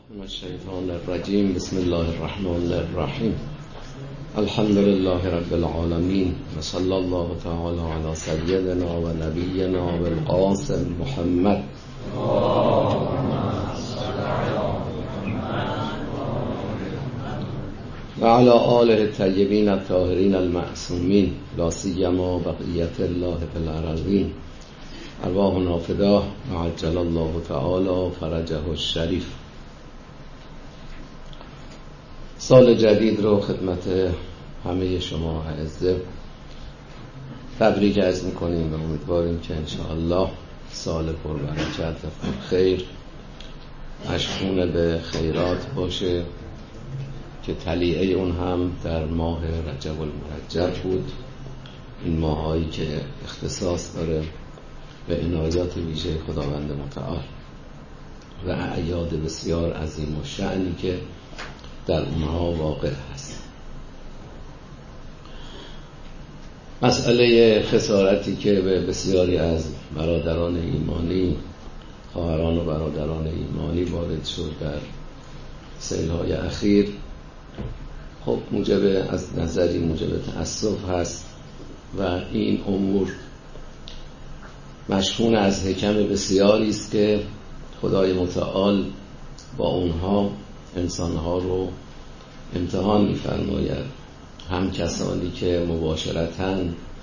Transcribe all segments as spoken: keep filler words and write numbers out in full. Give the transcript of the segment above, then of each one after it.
من الشیطان الرجیم. بسم الله الرحمن الرحیم. الحمد لله رب العالمین و صلی الله تعالی علی سیدنا و نبینا و القاسم محمد و علی آله الطیبین الطاهرین المعصومین لا سیما بقیت الله فی الارضین. ارواحنا فداه و عجل الله تعالی فرجه الشریف. سال جدید رو خدمت همه شما اعزه تبریک عرض میکنیم و امیدواریم که انشاءالله سال پربرکت و پرخیر مشمول به خیرات باشه که طلیعه اون هم در ماه رجب المرجب بود. این ماهایی که اختصاص داره به عنایات ویژه خداوند متعال و اعیاد بسیار عظیم و شأنی که در اونها واقع هست. مسئله خسارتی که به بسیاری از برادران ایمانی، خواهران و برادران ایمانی وارد شد در سیل‌های اخیر، خب موجب از نظری موجب تأسف هست و این امور مشمول از حکم بسیاری است که خدای متعال با اونها انسانها رو امتحان می‌فرماید. هم کسانی که مباشرتاً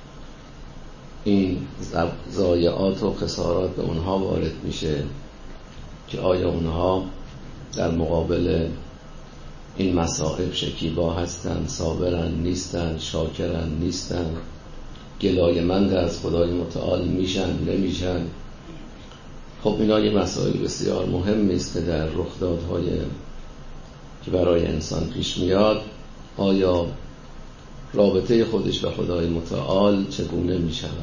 این ضایعات و خسارات به اونها وارد میشه که آیا اونها در مقابل این مصائب شکیبا هستن، صابرن نیستن، شاکرن نیستن، گلایه‌مند از خدای متعال میشن نمیشن. خب اینا یه مسائل بسیار مهمی است که در رخدادهای که برای انسان پیش میاد آیا رابطه خودش و خدای متعال چگونه می شود.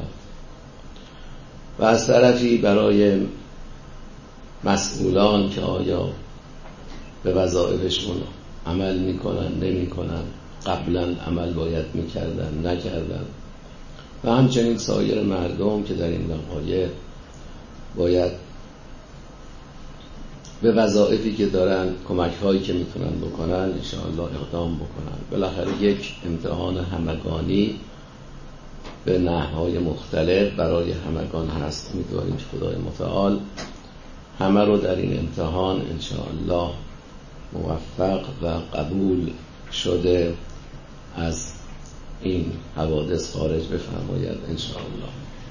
و از طرفی برای مسئولان که آیا به وظایفشون عمل می کنن نمی کنن، قبلا عمل باید می کردن نکردن، و همچنین سایر مردم که در این وقایع باید به وظایفی که دارن، کمک هایی که میتونن بکنن انشاءالله اقدام بکنن. بالاخره یک امتحان همگانی به نحوهای مختلف برای همگان هست. امیدواریم که خدای متعال همه رو در این امتحان انشاءالله موفق و قبول شده از این حوادث خارج بفرماید انشاءالله.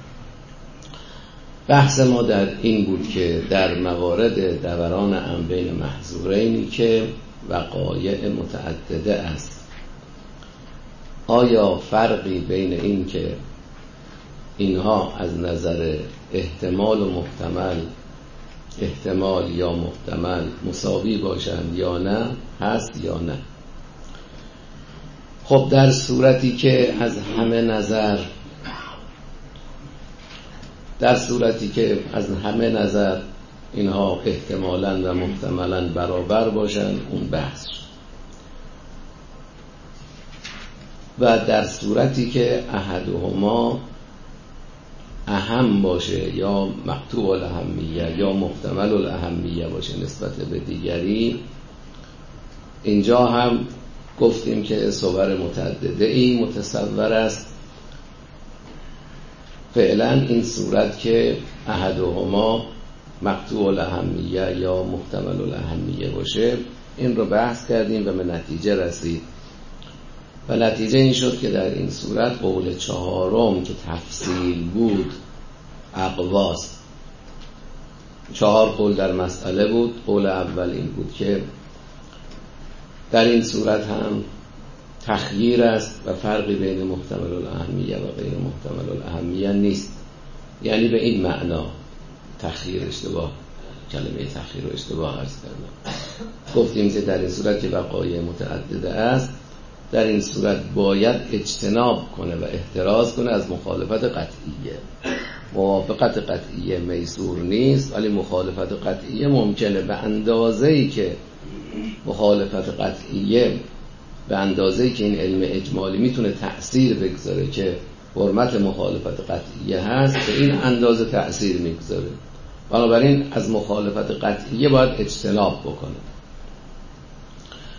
بحث ما در این بود که در موارد دوران انبین محظورینی که وقایع متعدده است، آیا فرقی بین این که اینها از نظر احتمال و محتمل، احتمال یا محتمل مساوی باشند یا نه هست یا نه؟ خب در صورتی که از همه نظر در صورتی که از همه نظر اینها احتمالاً و محتملاً برابر باشن اون بحث شد. و در صورتی که احدهما اهم باشه یا مقطوع الاهمیه یا محتمل الاهمیه باشه نسبت به دیگری، اینجا هم گفتیم که صور متعدده ای متصور است. فعلا این صورت که احدهما مقطوع الاهمیه یا محتمل الاهمیه باشه، این رو بحث کردیم و به نتیجه رسید و نتیجه این شد که در این صورت قول چهارم که تفصیل بود اقواست. چهار قول در مسئله بود. قول اول این بود که در این صورت هم تخییر است و فرقی بین محتمل الاهمیه و غیر محتمل الاهمیه نیست. یعنی به این معنا تخییر اشتباه، کلمه تخییر رو اشتباه عرض کردم. گفتیم که در این صورت که وقایع متعدده است، در این صورت باید اجتناب کنه و احتراز کنه از مخالفت قطعیه. موافقت قطعیه میسور نیست، ولی مخالفت قطعیه ممکنه. به اندازه‌ای که مخالفت قطعیه به اندازه‌ای که این علم اجمالی میتونه تأثیر بگذاره که حرمت مخالفت قطعیه هست، به این اندازه تأثیر میگذاره. بنابراین از مخالفت قطعیه باید اجتناب بکنه.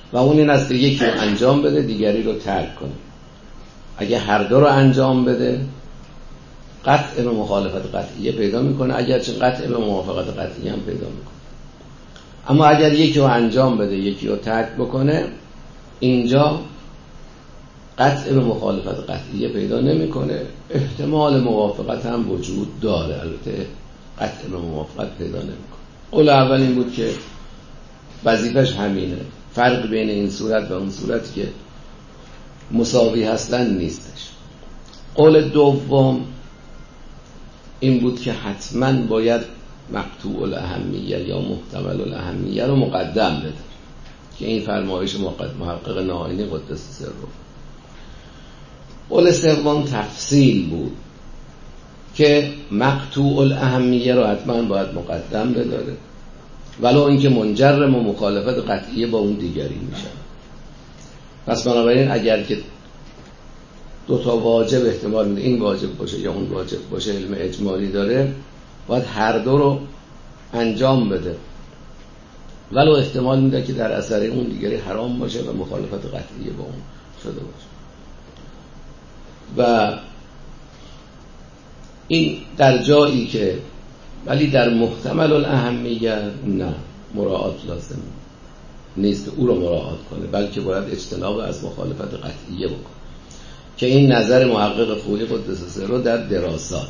و اون این است که یکی رو انجام بده دیگری رو ترک کنه. اگه هر دو رو انجام بده قطع به مخالفت قطعیه پیدا میکنه، اگرچه قطع به موافقت قطعیه هم پیدا میکنه. اما اگر یکی رو انجام بده یکی رو ترک بکنه، اینجا قطع به مخالفت قطعیه پیدا نمیکنه، احتمال موافقت هم وجود داره، البته قطع به موافقت پیدا نمیکنه. قول اول این بود که وظیفش همینه، فرق بین این صورت و اون صورتی که مساوی هستن نیستش. قول دوم این بود که حتما باید مقطوع الاهمیه یا محتمل الاهمیه رو مقدم بده، که این فرمایش محقق ناینی قدس سره. قول سوم تفصیل بود که مقطوع الاهمیه رو حتما باید مقدم بداره، ولو اینکه منجر و مخالفت قطعیه با اون دیگری میشه. پس بنابراین اگر که دو تا واجب احتمال میده این واجب باشه یا اون واجب باشه، علم اجمالی داره، باید هر دو رو انجام بده، ولو احتمال میده که در اثر اون دیگری حرام باشه و مخالفت قطعیه با اون شده باشه. و این در جایی که ولی در محتمل الاهمیه نه مراعات لازم نیست که او رو مراعات کنه، بلکه باید اجتناب از مخالفت قطعیه بکنه، که این نظر محقق فولی قدس سره در دراسات.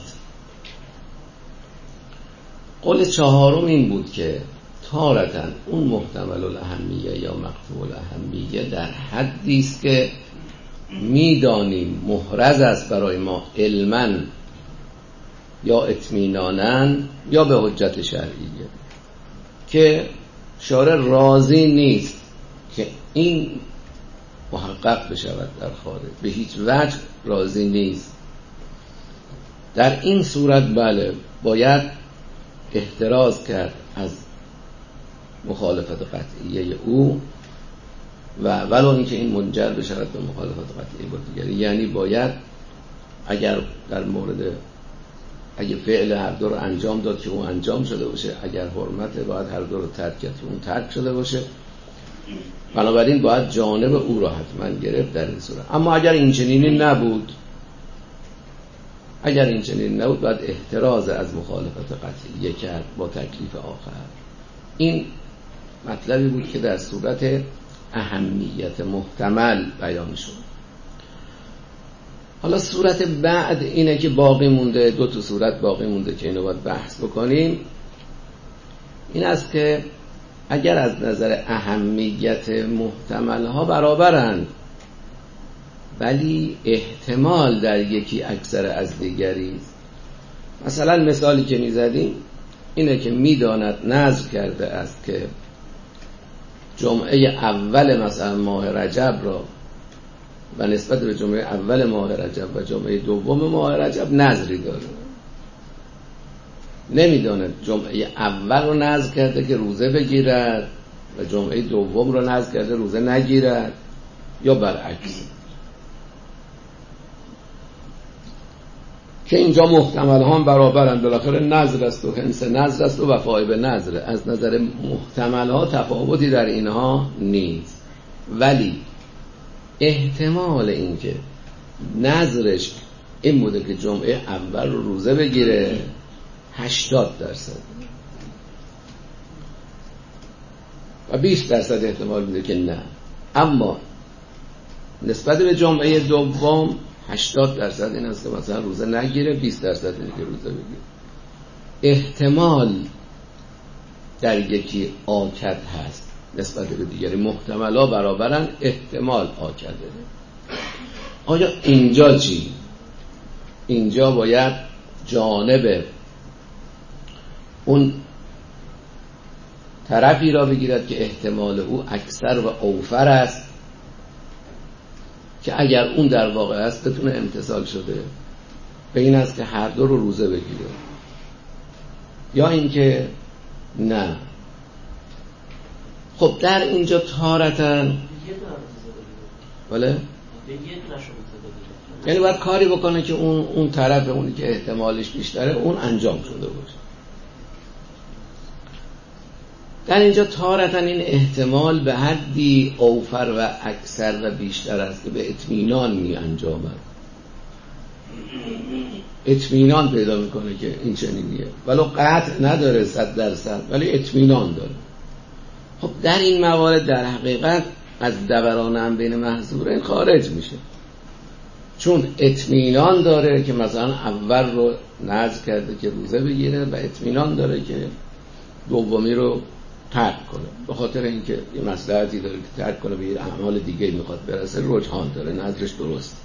قول چهارم این بود که تارتاً اون محتمل الاهمیه یا مقطوع الاهمیه در حدی است که میدانیم محرز است برای ما علماً یا اطمیناناً یا به حجت شرعیه، که شارع راضی نیست که این محقق بشود در خارج، به هیچ وجه راضی نیست. در این صورت بله باید احتراز کرد از مخالفت قطعیه او، و ولو اینکه این منجر بشود به مخالفت قطعیه با دیگری. یعنی باید اگر در مورد اگه فعل هر دو رو انجام داد که اون انجام شده باشه، اگر حرمت باید هر دو رو ترک کرد که اون ترک شده باشه، بنابراین باید جانب او را حتما گرفت در این صورت. اما اگر این چنینی نبود اگر این چنینی نبود باید احتراز از مخالفت قطعیه کرد با تکلیف آخر. این مطلبی بود که در صورت اهمیت محتمل بیان شد. حالا صورت بعد اینه که باقی مونده، دو تا صورت باقی مونده که اینو باید بحث بکنیم. این است که اگر از نظر اهمیت محتمل ها برابرند ولی احتمال در یکی اکثر از دیگری، مثلا مثالی که میزدیم اینه که میداند نظر کرده است که جمعه اول مثلا ماه رجب را و نسبت به جمعه اول ماه رجب و جمعه دوم ماه رجب نظری داره، نمیداند جمعه اول رو نظر کرده که روزه بگیرد و جمعه دوم رو نظر کرده روزه نگیرد یا برعکس، که اینجا محتمل ها هم برابرند. بالاخره نظر است و حنس نظر است و وفای به نظر. از نظر محتمل ها تفاوتی در اینها نیست، ولی احتمال این که نظرش این بوده که جمعه اول رو روزه بگیره هشتاد درصد و بیست درصد احتمال میده که نه، اما نسبت به جمعه دوم هشتاد درصد این است که مثلا روزه نگیره، بیست درصد اینه که روزه بگیره. احتمال در یکی آکد هست نسبت به دیگری، محتمل ها برابرن، احتمال آکده. آیا اینجا چی؟ اینجا باید جانب اون طرفی را بگیرد که احتمال او اکثر و اوفر است، که اگر اون در واقع است بتونه امتثال شده به این است که هر دو رو روزه بگیره، یا اینکه نه. خب در اینجا تارتاً بله یعنی باید کاری بکنه که اون اون طرف اونی که احتمالش بیشتره اون انجام شده باشه. در اینجا تارتاً این احتمال به حدی اوفر و اکثر و بیشتر است که به اطمینان می انجامد، اطمینان پیدا میکنه که این چنینیه، ولو قطع نداره صد درصد ولی اطمینان داره. خب در این موارد در حقیقت از دوران هم بین محظورین خارج میشه، چون اطمینان داره که مثلا اول رو نذر کرده که روزه بگیره و اطمینان داره که دومی رو ترک کنه، به خاطر اینکه یه مصلحتی داره که ترک کنه، به یه اعمال دیگه میخواد برسه، رجحان داره، نظرش درست.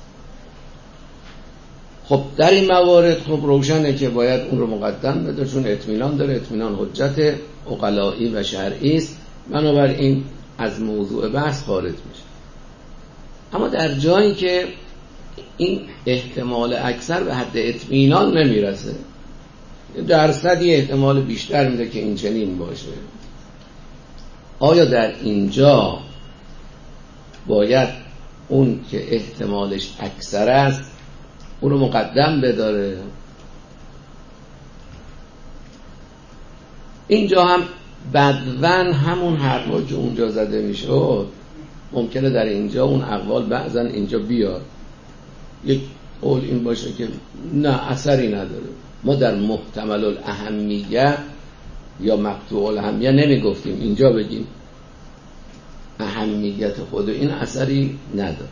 خب در این موارد خب روشنه که باید اون رو مقدم بده، چون اطمینان داره، اطمینان حجت عقلائی و شرعی است، بنابراین از موضوع بحث خارج میشه. اما در جایی که این احتمال اکثر به حد اطمینان نمیرسه، درصدی احتمال بیشتر میده که این چنین باشه، آیا در اینجا باید اون که احتمالش اکثر است اون رو مقدم بداره؟ اینجا هم بدون همون حرفا که اونجا زده میشد ممکنه در اینجا اون اقوال بعضا اینجا بیاد، یک قول این باشه که نه اثری نداره، ما در محتمل الاهمیه یا مقطوع الاهمیه نمی گفتیم، اینجا بگیم اهمیت خود این اثری نداره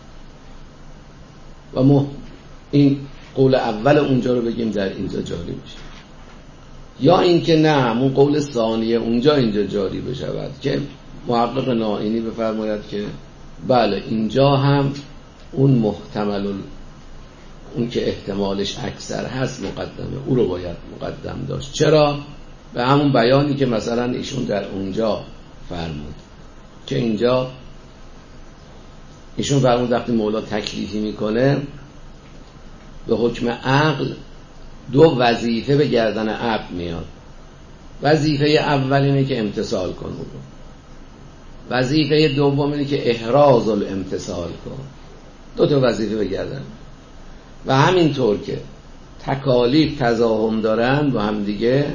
و ما این قول اول اونجا رو بگیم در اینجا جاری بشه، یا اینکه نه همون قول ثانیه اونجا اینجا جاری بشود که محقق نائینی بفرماید که بله اینجا هم اون محتمل اون که احتمالش اکثر هست مقدمه، او رو باید مقدم داشت. چرا؟ به همون بیانی که مثلا ایشون در اونجا فرمود که اینجا ایشون فرمود وقتی مولا تکلیفی میکنه به حکم عقل دو وظیفه به گردن عبد میاد. وظیفه اول اینه که امتثال کن، وظیفه دوم اینه که احراز الامتثال کن. دو تا وظیفه به گردن و همینطور که تکالیف تزاحم دارن با هم دیگه،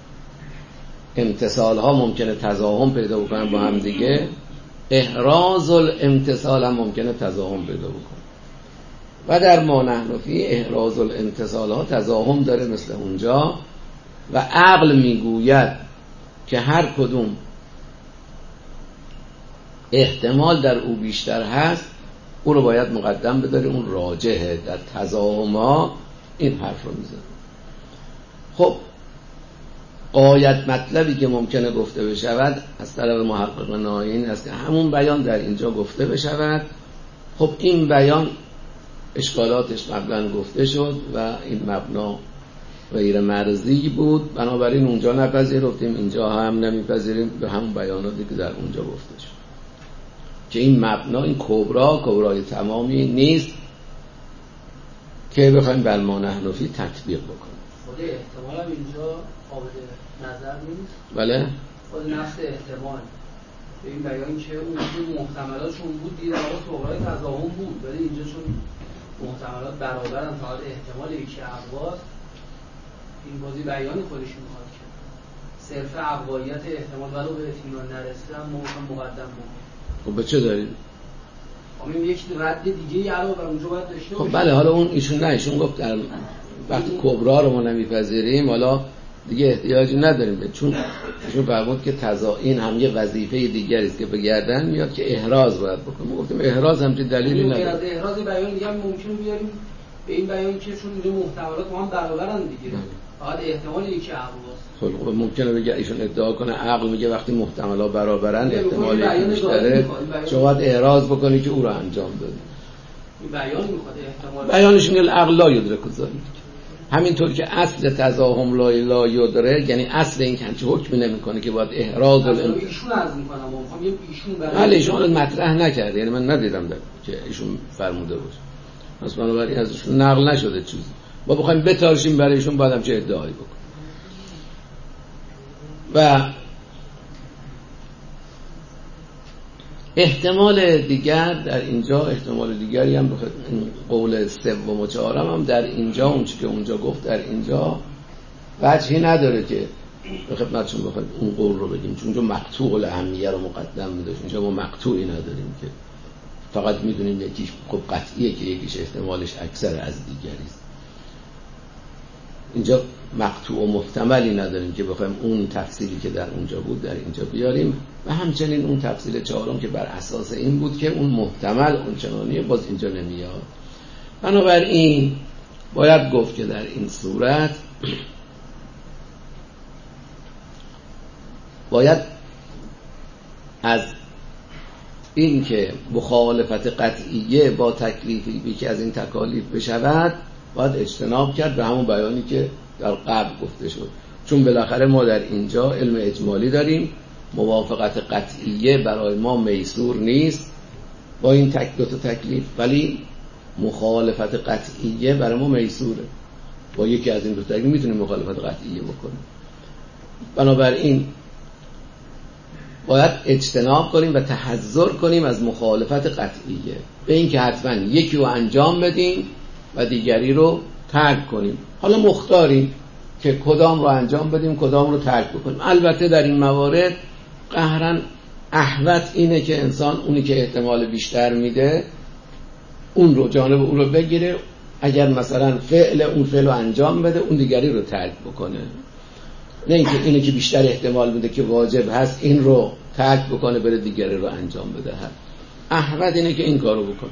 امتثال ها ممکنه تزاحم پیدا بکنن با هم دیگه، احراز الامتثال هم ممکنه تزاحم پیدا بکنه. و در ما نحن فی احراز الامتثال ها تزاحم داره مثل اونجا و عقل میگوید که هر کدوم احتمال در او بیشتر هست او رو باید مقدم بداره، اون راجحه. در تزاحم ها این حرف رو میزنه. خب غایت مطلبی که ممکنه گفته بشود از طرف محقق نائین است که همون بیان در اینجا گفته بشود. خب این بیان اشکالاتش قبلا گفته شد و این مبنا غیر مرضی بود، بنابراین اونجا نپذیرفتیم، اینجا هم نمیپذیریم به همون بیاناتی که در اونجا گفته شد که این مبنا، این کبرا کبرای تمامی نیست که بخوایم بر ما نحن فی تطبیق بکنیم. خود احتمال هم اینجا قابل نظر نیست. بله خود نفس احتمال به این بیان که اون که محتملاتشون بود دید آقا کبرای تضاهم بود، ولی اینجا چون محتملات برابرن فقط احتمال یکی اقواست، این بازی بیان خودش میخواد که صرف اقوایت احتمال ولو به اطمینان نرسیده هم ما مقدم بود. خب به چه داریم؟ همین یک رد دیگه علاوه بر اونجا باید داشته خب بله، حالا اون ایشون نه ایشون گفت در وقتی کبرا رو ما نمیپذیریم حالا دیگه احتیاجی نداریم، چون ایشون فرمود که تضا این هم یه وظیفه دیگری است که به گردن میاد که احراز باید بکنیم. ما گفتیم احراز هم چه دلیلی نداره. از احراز بیان دیگه هم ممکنه بیاریم به این بیان که چون اینجا محتملات ما هم برابرن دیگه، فقط احتمال یکی عقل است. خب ممکنه بگه ایشون ادعا کنه عقل میگه وقتی محتملات برابرن احتمال یکی بیشتره، شما باید احراز بکنی که او رو انجام بدی. این بیان میخواد احتمال بیانش میگه العقل لا یدرک ذلک، همینطور که اصل تزاحم لا لا یدرک یعنی اصل این که حکمی نمیکنه که باید احراز الان ایشون عرض میکنم ما میخوام ایشون برای بله ایشون مطرح نکرد، یعنی من ندیدم در که ایشون فرموده باشه، پس بنابراین ازشون نقل نشده چیزی، ما بخوایم بتارشیم برای ایشون بعدم چه ادعایی بکنیم. و احتمال دیگر در اینجا، احتمال دیگری هم بخواد قول سوم و چهارم هم در اینجا اون چیزی که اونجا گفت در اینجا وجهی نداره که به خدمتشون بخوایم اون قول رو بگیم، چون اونجا مقطوع الاهمیه رو مقدم می‌داشت. اینجا ما مقطوعی نداریم که فقط میدونیم یکیش خب قطعیه که یکیش احتمالش اکثر از دیگری است. اینجا مقطوع و محتملی نداریم که بخوایم اون تفصیلی که در اونجا بود در اینجا بیاریم، و همچنین اون تفصیل چهارم که بر اساس این بود که اون محتمل اون چنانیه باز اینجا نمیاد. بنابراین باید گفت که در این صورت باید از این که مخالفت قطعیه با تکلیفی که از این تکالیف بشود باید اجتناب کرد به همون بیانی که در قبل گفته شد. چون بالاخره ما در اینجا علم اجمالی داریم، موافقت قطعیه برای ما میسور نیست با این تک دو تا تکلیف، ولی مخالفت قطعیه برای ما میسوره. با یکی از این دو تکلیف میتونیم مخالفت قطعیه بکنیم. بنابراین باید اجتناب کنیم و تحذر کنیم از مخالفت قطعیه، به این که حتما یکی رو انجام بدیم و دیگری رو ترک کنیم. حالا مختاریم که کدام رو انجام بدیم کدام رو ترک بکنیم. البته در این موارد قهرن احوط اینه که انسان اونی که احتمال بیشتر میده اون رو جانب اون رو بگیره، اگر مثلا فعل اون فعل رو انجام بده اون دیگری رو ترک بکنه، نه اینکه اینی که بیشتر احتمال میده که واجب هست این رو ترک بکنه بره دیگری رو انجام بده. احوط اینه که این کارو بکنه.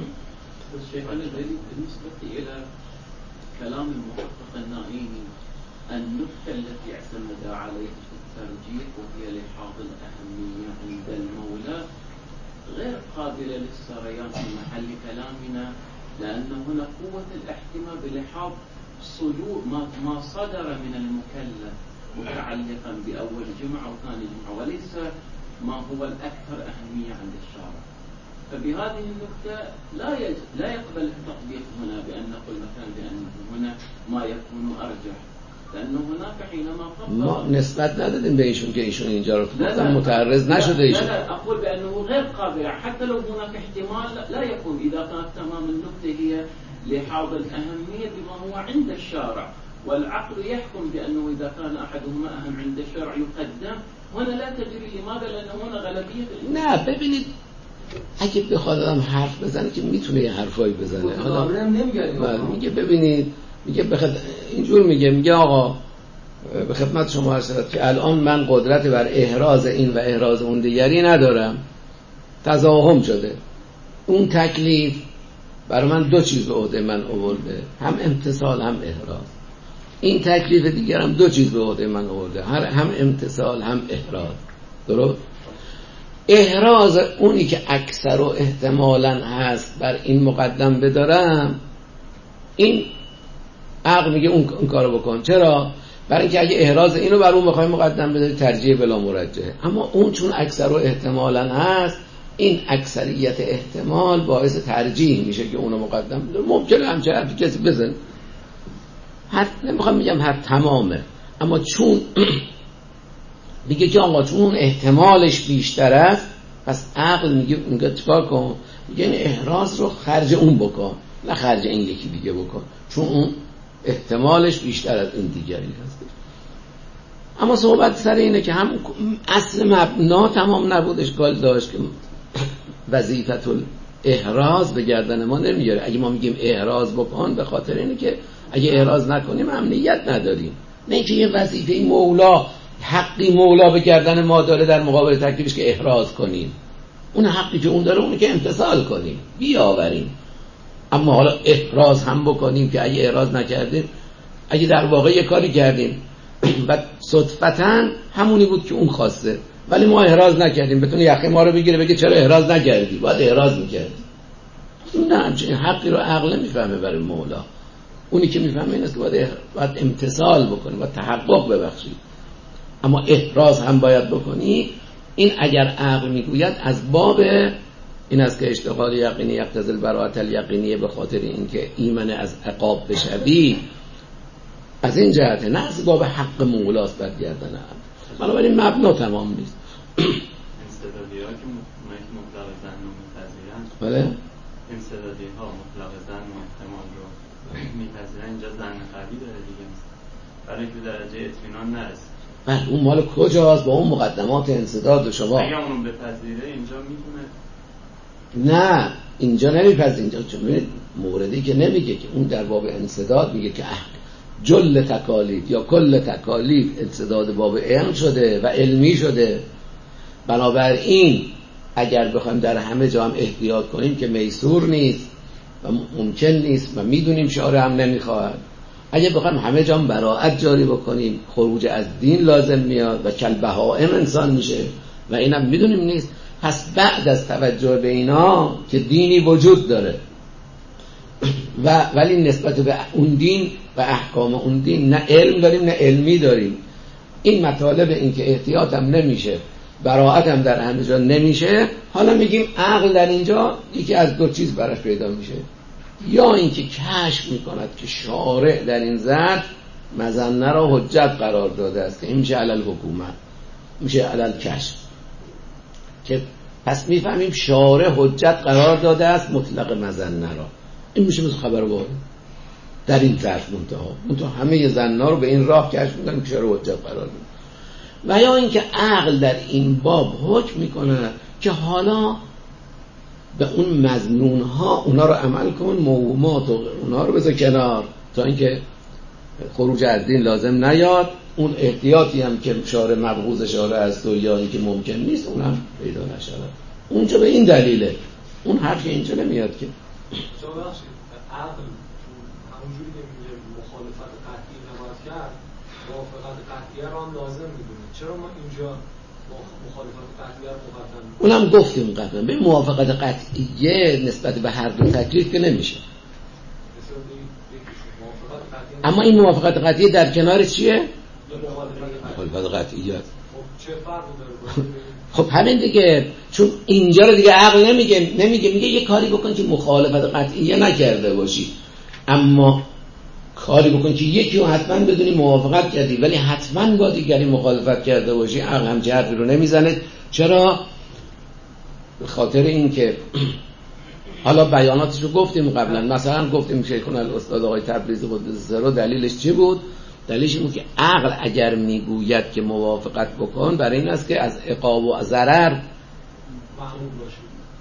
كلام المحقق النائيني النكتة التي اعتمد عليها في الترجيح وهي لحاظ الأهمية عند المولى غير قابلة للسريان في محل كلامنا، لأن هنا قوة الاحتمال بلحاظ صدور ما ما صدر من المكلف متعلقا بأول جمعة أو ثاني جمعة، وليس ما هو الأكثر أهمية عند الشارع. فبهذه النقطة لا يج... لا يقبل التطبيق هنا بأن نقول مثلا بأنه هنا ما يكون أرجح، لأنه هناك حينما طبق ما نسبت ندادیم به ایشون که ایشون اینجا رو گفتن متعرض نشده ایشون. لا لا أقول بأنه غير قابل، حتى لو هناك احتمال لا يكون إذا كانت تمام النقطة هي لحاظ الأهمية بما هو عند الشارع، والعقل يحكم بأنه إذا كان أحدهما أهم عند الشرع يقدم. هنا لا تدري لماذا، لأنه هنا غالبية. نه ببینید اگه بخواد آدم حرف بزنه که میتونه یه حرفایی بزنه. حالا میگه ببینید میگه بخد... اینجور میگه میگه آقا به خدمت شما عرض شود که الان من قدرت بر احراز این و احراز اون دیگری ندارم، تزاحم شده، اون تکلیف برای من دو چیز به عهده من آورده، هم امتثال هم احراز. این تکلیف دیگر هم دو چیز به عهده من آورده، هم امتثال هم احراز. درست؟ احراز اونی که اکثر و احتمالاً هست بر این مقدم بدارم، این عقل میگه اون, اون کارو بکن. چرا؟ برای اینکه اگه احراز اینو بر اون بخوای مقدم بداری ترجیح بلا مرجحه. اما اون چون اکثر و احتمالاً هست، این اکثریت احتمال باعث ترجیح میشه که اونو مقدم بداری. ممکنه همچه حرفی کسی بزن، حتی نمیخوام میگم هر تمامه، اما چون میگه که آقا چون اون احتمالش بیشتر است، پس عقل میگه اونجا چیکار کن؟ میگه این احراز رو خرج اون بکن، نه خرج این یکی دیگه بکن، چون اون احتمالش بیشتر از این دیگری هست. اما صحبت سر اینه که هم اصل مبنا تمام نبود، اشکال داشت که وظیفت الاحراز به گردن ما نمیاره. اگه ما میگیم احراز بکن به خاطر اینه که اگه احراز نکنیم امنیت نداریم، نه اینکه یه وظیفه مولا حقی مولا به گردن ما داره در مقابل تکلیفش که احراز کنیم. اون حقی که اون داره اونه که امتثال کنیم بیاوریم. اما حالا احراز هم بکنیم که اگه احراز نکردیم، اگه در واقع یه کاری کردیم و صدفتاً همونی بود که اون خواسته ولی ما احراز نکردیم، بتونه یقه ما رو بگیره بگه چرا احراز نکردی، باید احراز میکردی. نه همچنین حقی رو عقل نمیفهمه برای مولا. اونی که میفهمه این است که باید, باید امتثال بکنیم، باید تحقق ببخشید. اما احراز هم باید بکنی. این اگر عقل میگوید از باب این است که اشتغال یقینی یقتضی البراءة الیقینیه، به خاطر اینکه ایمن از عقاب بشوی، از این جهته، نه از باب حق مولاست بر گردن عقل. بنابراین مبنا تمام نیست. انصدادی ها که مطلق زن رو میپذیرن، بله؟ انصدادی ها مطلق زن و احتمال رو میپذیرن، اینجا زن قوی داره دیگه، برای که درجه اطمینان نرسید. بعد اون مال کجاست با اون مقدمات انسداد و شما اگه اونو بپذیره اینجا میتونه. نه اینجا نمیپذیره. اینجا چون موردی که نمیگه که اون در باب انسداد میگه که جل تکالیف یا کل تکالیف انسداد باب علم شده و علمی شده. بنابراین اگر بخوایم در همه جا هم احتیاط کنیم که میسور نیست و ممکن نیست و میدونیم شارع هم نمیخواهد. اگر بخوایم همه جا هم براءت جاری بکنیم خروج از دین لازم میاد و کل بهائم انسان میشه و اینم میدونیم نیست. پس بعد از توجه به اینا که دینی وجود داره و ولی نسبت به اون دین و احکام اون دین نه علم داریم نه علمی داریم، این مطالب این که احتیاط هم نمیشه براءت هم در همه جا نمیشه، حالا میگیم عقل در اینجا یکی از دو چیز براش پیدا میشه، یا اینکه کشف میکند که شارع در این ذات مظنه را حجت قرار داده است که این میشه علل حکومت، میشه علل کشف، که پس میفهمیم شارع حجت قرار داده است مطلق مظنه را. این میشه مثل خبر واحد در این ظرف منتها منتها همه ظنا رو به این راه کشف میکنیم که شارع حجت قرار داده. و یا اینکه عقل در این باب حکم میکنه که حالا به اون مظنون ها اونا رو عمل کن، موهومات و اونا رو بذار کنار تا اینکه خروج از دین لازم نیاد. اون احتیاطی هم که شارع مبغوض شارع است و یا اینکه ممکن نیست اونم پیدا نشود. اونجا به این دلیله، اون حرفی اینجا نمیاد که شما بخشید عقل همونجوری که میگه مخالفت قطعی نباید کرد، موافقت قطعیه رو هم لازم میدونه. چرا ما اینجا مخالفت قطعیه رو مقدم؟ اونم گفتیم قبلا به موافقت قطعیه نسبت به هر دو تکلیف که نمیشه. اما این موافقت قطعیه در کنار چیه؟ مخالفت قطعیه. خب چه فرقی داره؟ خب همین دیگه، چون اینجا رو دیگه عقل نمیگه نمیگه میگه یه کاری بکن که مخالفت قطعیه نکرده باشی، اما کاری بکن که یکی رو حتما بدونی موافقت کردی ولی حتما با دیگری مخالفت کرده باشی. عقل هم حرفی رو نمیزنه. چرا؟ به خاطر این که حالا بیاناتش رو گفتیم قبلا، مثلا گفتیم شیخنا الاستاد آقای تبریزی قدس سره دلیلش چی بود؟ دلیلش این بود که عقل اگر میگوید که موافقت بکن برای این است که از عقاب و ضرر مأمون باشی،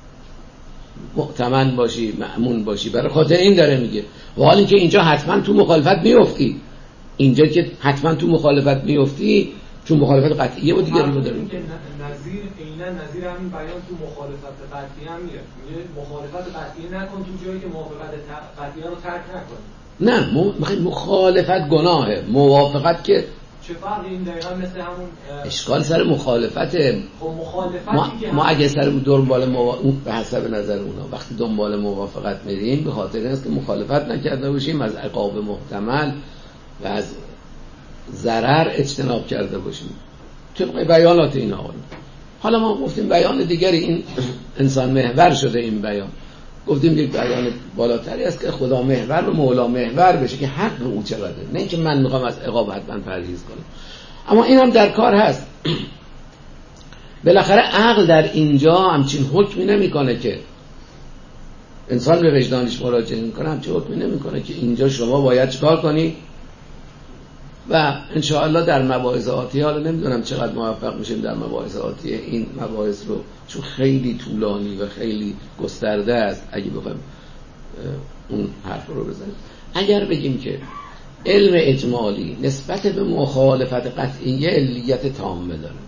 مؤتمن باشی، مأمون باشی. برای خاطر این داره میگه. و حالا که اینجا حتما تو مخالفت میافتی، اینجا که حتما تو مخالفت میافتی چون مخالفت قطعیه و دیگه رو داریم که نظیر عیناً نظیر همین بیان تو مخالفت قطعی هم میاد، میگه مخالفت قطعی نکن تو جایی که موافقت قطعی رو ترک نکنی. نه مخالفت گناهه، موافقت که چه فرقی؟ این دقیقاً مثل همون اشکال سر مخالفته. خب مخالفتی ما, که ما اگه سر دنبال موا... به حسب نظر اونا وقتی دنبال موافقت میریم به خاطر این است که مخالفت نکرده باشیم، از عقاب محتمل و از ضرر اجتناب کرده باشیم طبق بیانات این آقایون. حالا ما گفتیم بیان دیگری این انسان محور شده، این بیان گفتیم یک بیان بالاتری است که خدا محور و مولا محور بشه که حق او چقدره، نه اینکه من میخوام از عقاب حتما پرهیز کنم. اما این هم در کار هست. بالاخره عقل در اینجا همچین حکمی نمیکنه که انسان به وجدانش مراجعه میکنه، همچین حکمی نمیکنه که اینجا شما باید چیکار کنی. و انشاءالله در مباحث آتیه، حالا نمیدونم چقدر موفق میشیم در مباحث آتیه این مباحث رو، چون خیلی طولانی و خیلی گسترده است اگه بخوایم اون حرف رو بزنیم. اگر بگیم که علم اجمالی نسبت به مخالفت قطعیه علیت تامه داره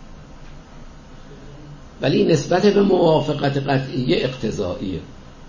ولی نسبت به موافقت قطعیه اقتضاییه،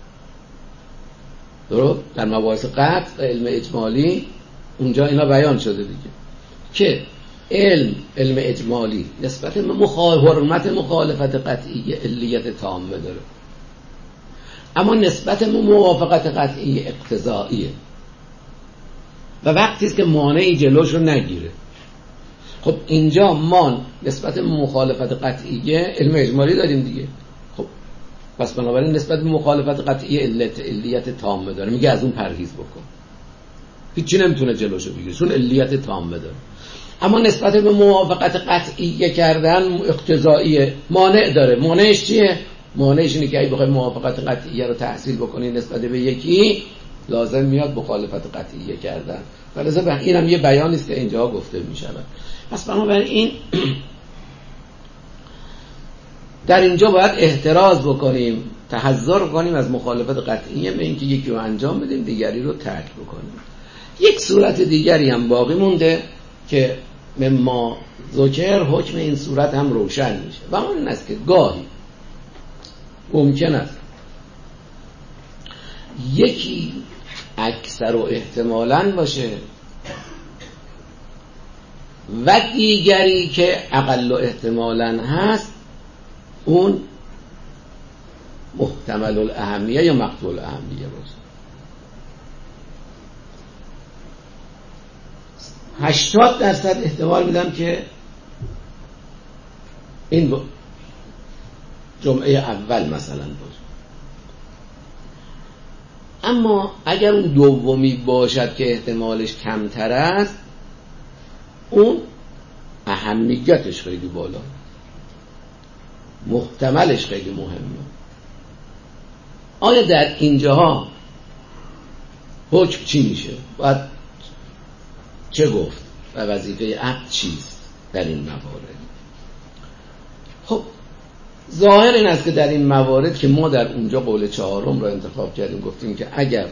درست؟ در مباحث قطع علم اجمالی اونجا اینا بیان شده دیگه که علم علم اجمالی نسبت به حرمت مخالفت قطعی علیت تامه داره، اما نسبت به موافقت قطعی اقتضاییه و وقتی است که مانعی جلوش رو نگیره. خب اینجا ما نسبت به مخالفت قطعی علم اجمالی داریم دیگه. خب پس بنابراین نسبت به مخالفت قطعی علت علیت تامه داره، میگه از اون پرهیز بکن، هیچی نمیتونه جلوشو بگیره چون علیت تامه داره. اما نسبت به موافقت قطعی کردن اقتضاییه، مانع داره. مانعش چیه؟ مانعش اینه که اگه بخوای موافقت قطعیه رو تحصیل بکنی نسبت به یکی لازم میاد مخالفت قطعیه کردن. ولذا اینم یه بیانی است که اینجا گفته میشود. پس بنابراین در اینجا باید احتراز بکنیم، تحذر کنیم از مخالفت قطعیه، به اینکه یکی رو انجام بدیم دیگری رو ترک بکنیم. یک صورت دیگری هم باقی مونده که مما ذکر حکم این صورت هم روشن میشه و اون این است که گاهی ممکن است یکی اکثر و احتمالاً باشه و دیگری که اقل و احتمالاً هست اون محتمل الاهمیه یا مقطوع الاهمیه باشه. هشتاد درصد احتمال میدم که این جمعه اول مثلا باشه، اما اگر اون دومی باشد که احتمالش کمتر است اون اهمیتش خیلی بالا، محتملش خیلی مهمه. آیا در اینجاها حکم چی میشه؟ باید چه گفت و وظیفه عقل چیست در این موارد؟ خب ظاهر این است که در این موارد که ما در اونجا قول چهارم را انتخاب کردیم، گفتیم که اگر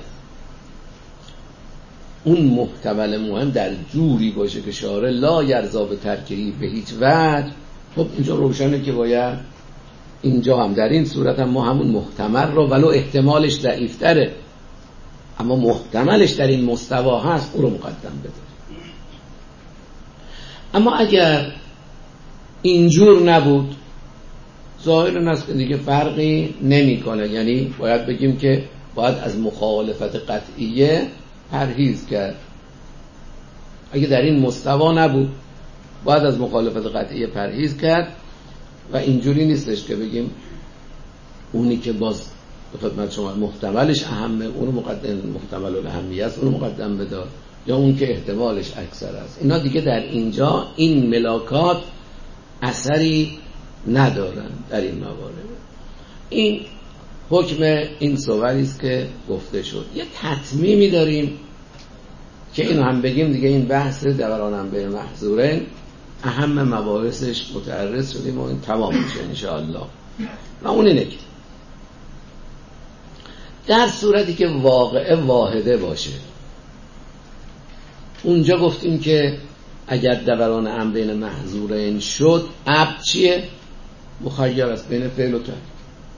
اون محتمل مهم در جوری باشه که شارع لا یرضا به ترکهی به هیچ وجه، خب اینجا روشنه که باید اینجا هم در این صورت هم ما همون محتمل رو ولو احتمالش ضعیف‌تره اما محتملش در این مستوا هست او رو مقدم بده. اما اگر اینجور نبود ظاهر این است که دیگه فرقی نمی‌کنه، یعنی باید بگیم که باید از مخالفت قطعیه پرهیز کرد. اگه در این مستوا نبود باید از مخالفت قطعیه پرهیز کرد و اینجوری نیستش که بگیم اونی که باز به خدمت شما محتملش اهمه اونو مقدم، محتمل الاهمیه است اونو مقدم بدار، یا اون که احتمالش اکثر است. اینا دیگه در اینجا این ملاکات اثری ندارن در این موارد. این حکم این صوری است که گفته شد. یه تتمیمی داریم که اینو هم بگیم دیگه این بحث دوران انبیاء محظورین اهم مباحثش متعرض شدیم و این تمام میشه انشاءالله. و اون اینه که در صورتی که واقعه واحده باشه، اونجا گفتیم که اگر دوران امر بین محظورین شد عبد چیه؟ مخیر است بین فعل و ترک.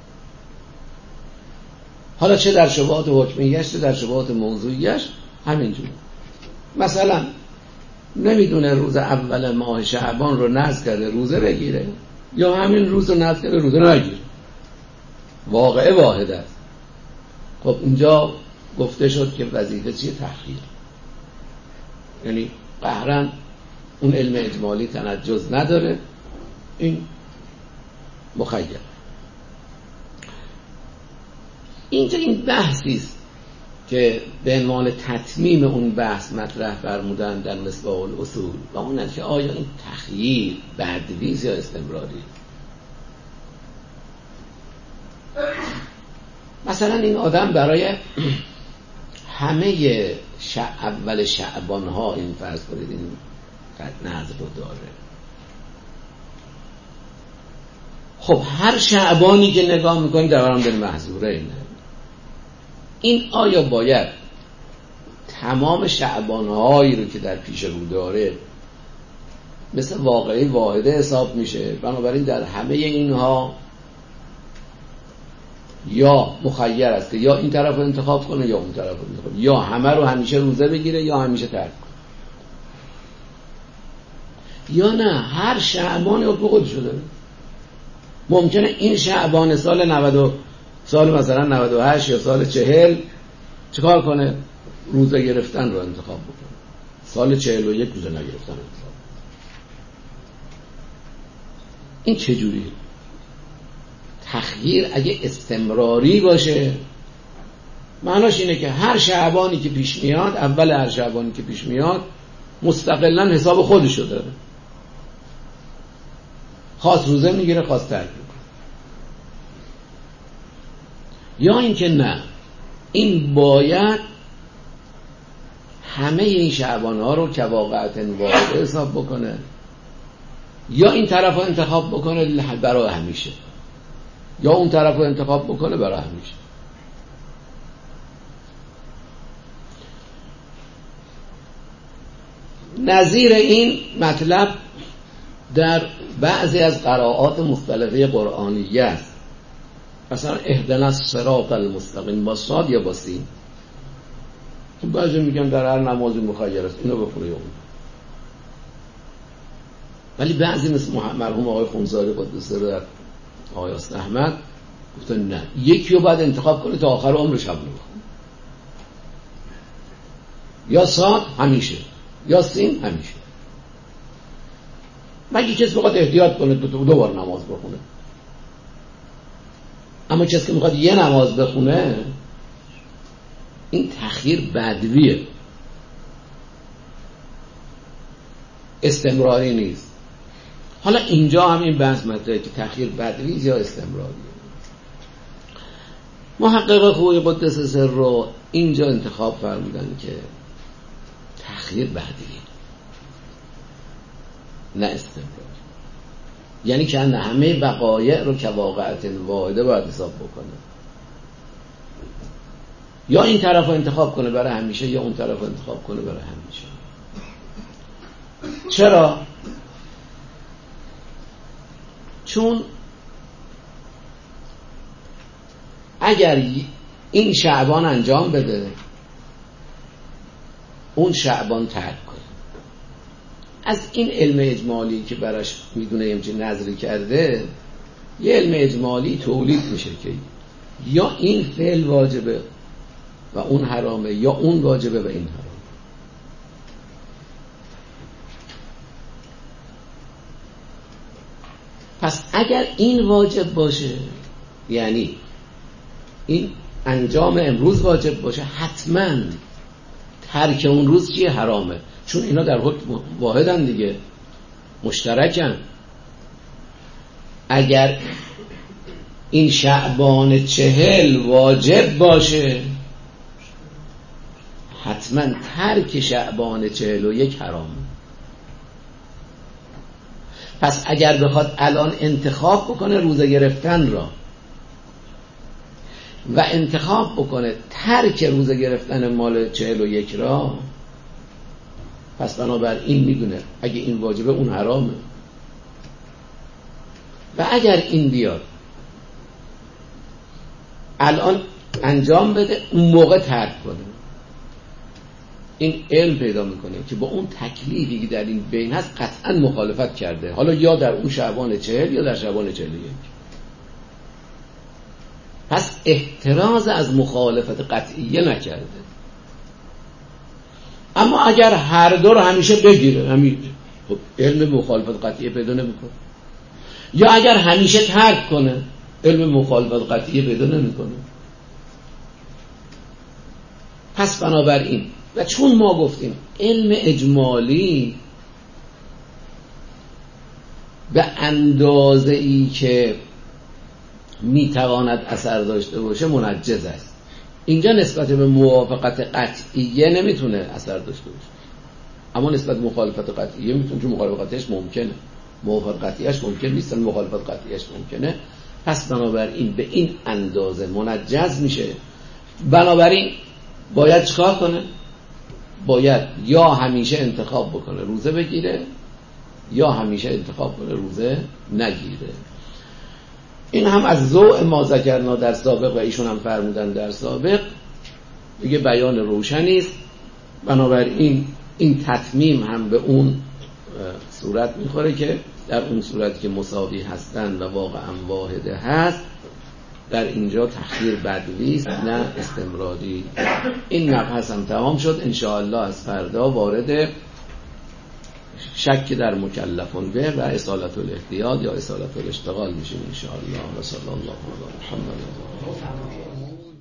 حالا چه در شبهات حکمیش چه در شبهات موضوعیش همینجور. مثلا نمیدونه روز اول ماه شعبان رو نذر کرده روزه بگیره یا همین روز رو نذر کرده روزه نگیره، واقعه واحد است. خب اینجا گفته شد که وظیفه چیه؟ تخییر. یعنی قهرن اون علم اجمالی تنجز نداره، این مخیر. اینجا این بحثی است که به عنوان تتمیم اون بحث مطرح فرمودن در مصباح الاصول و اون است که آیا این تخییر بدویز یا استمراری؟ مثلا این آدم برای همه شع... اول شعبان ها این فرض کنید این نظر رو داره. خب هر شعبانی که نگاه میکنید دوران بین محظوره اینه. این آیا باید تمام شعبان هایی رو که در پیش رو داره مثل واقعی واحده حساب میشه؟ بنابراین در همه اینها یا مخیر است که یا این طرف رو انتخاب کنه یا اون طرف رو انتخاب کنه، یا همه رو همیشه روزه بگیره یا همیشه ترک کنه، یا نه هر شعبانی رو به خودش داره. ممکنه این شعبان سال نود سال مثلا نود و هشت یا سال چهل چیکار کنه؟ روزه گرفتن رو انتخاب بکنه، سال چهل و یک روزه نگرفتن انتخاب. این چجوریه؟ تخییر اگه استمراری باشه معناش اینه که هر شعبانی که پیش میاد، اول هر شعبانی که پیش میاد مستقلاً حساب خودشو داره، خاص روزه میگیره خاص ترک میکنه. یا اینکه نه، این باید همه این شعبان ها رو که واقعاً واحد حساب بکنه، یا این طرف رو انتخاب بکنه برای همیشه، یا اون طرف رو انتخاب بکنه برای همیشه. نظیر این مطلب در بعضی از قرائات مختلفه قرآنیه است. مثلا اهدنا الصراط المستقیم با صاد یا با سین. بعضی میگن در هر نمازی مخیر است، اینو بخونه اون. ولی بعضی مثل مرحوم آقای خونزاری قدس سر آقای حسن احمد گفتن نه، یکی رو باید انتخاب کنه تا آخر عمرش هم بخونه. یا صاد همیشه، یا سین همیشه. مگه کسی بخواد احتیاط کنه دو, دو بار نماز بخونه. اما کسی که میخواد یه نماز بخونه، این تخییر بدویه، استمراری نیست. حالا اینجا هم این بحث مطرحه که تخییر بدوی یا استمراریه. محقق خوی قدس سر رو اینجا انتخاب فرمودن که تخییر بدوی نه استمراری، یعنی که همه وقایع رو که واقعیت واحده باید حساب بکنه، یا این طرف رو انتخاب کنه برای همیشه، یا اون طرف رو انتخاب کنه برای همیشه. چرا؟ چون اگر این شعبان انجام بده، اون شعبان ترک کنه، از این علم اجمالی که براش میدونه همچین نظری کرده، یه علم اجمالی تولید میشه که یا این فعل واجبه و اون حرامه، یا اون واجبه و این حرامه. پس اگر این واجب باشه، یعنی این انجام امروز واجب باشه، حتما ترک اون روز چیه؟ حرامه. چون اینا در حکم واحدن دیگه، مشترکن. اگر این شعبان چهل واجب باشه، حتما ترک شعبان چهل و یک حرامه. پس اگر بخواد الان انتخاب بکنه روزه گرفتن را و انتخاب بکنه ترک روزه گرفتن مال چهل و یک را، پس بنابراین میدونه اگه این واجبه اون حرامه. و اگر این بیاد الان انجام بده، اون موقع ترک کنه، این علم پیدا میکنه که با اون تکلیفی که در این بین هست قطعا مخالفت کرده، حالا یا در اون شعبان چهل یا در شعبان چهل و یک. پس احتراز از مخالفت قطعیه نکرده. اما اگر هر دو رو همیشه بگیره، همین خب علم مخالفت قطعیه پیدا نمیکنه. یا اگر همیشه ترک کنه، علم مخالفت قطعیه پیدا نمیکنه. پس بنابراین، و چون ما گفتیم علم اجمالی به اندازه ای که میتواند اثر داشته باشه منجز است، اینجا نسبت به موافقت قطعیه نمیتونه اثر داشته باشه، اما نسبت مخالفت قطعیه میتونه، چون مخالفت قطعیش ممکنه، موافقت قطعیش ممکن نیست، مخالفت قطعیش ممکنه. پس بنابراین به این اندازه منجز میشه. بنابراین باید چیکار کنه؟ باید یا همیشه انتخاب بکنه روزه بگیره، یا همیشه انتخاب کنه روزه نگیره. این هم از ذوق ما ذکرنا در سابق و ایشون هم فرمودن در سابق، دیگه بیان روشنی است. بنابراین این تتمیم هم به اون صورت میخوره که در اون صورت که مساوی هستن و واقعا واحده هست، در اینجا تخییر بدوی است نه استمراری. این مبحث هم تمام شد. انشاءالله از فردا وارد شک در مکلفون به و اصالت الاحتیاط یا اصالت الاشتغال میشیم انشاءالله. و صلی الله علی محمد.